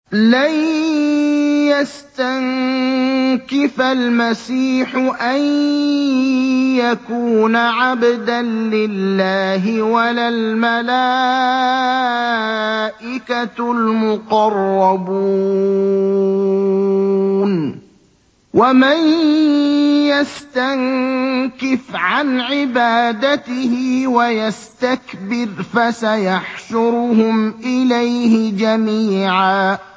لَن يَسْتَنكِفَ الْمَسِيحُ أَن يَكُونَ عَبْدًا لِّلَّهِ وَلَا الْمَلَائِكَةُ الْمُقَرَّبُونَ ۚ وَمَن يَسْتَنكِفْ عَنْ عِبَادَتِهِ وَيَسْتَكْبِرْ فَسَيَحْشُرُهُمْ إِلَيْهِ جَمِيعًا